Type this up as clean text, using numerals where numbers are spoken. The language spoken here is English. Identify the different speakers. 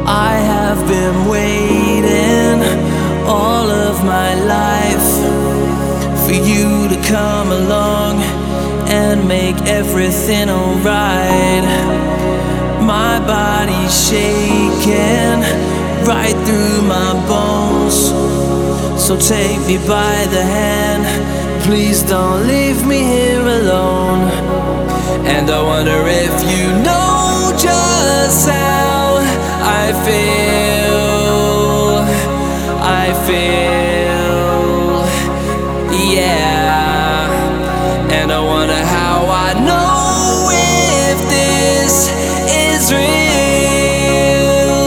Speaker 1: I have been waiting all of my life for you to come along and make everything alright. My body's shaking right through my bones, so take me by the hand, please don't leave me here alone. And I wonder if you know just how I feel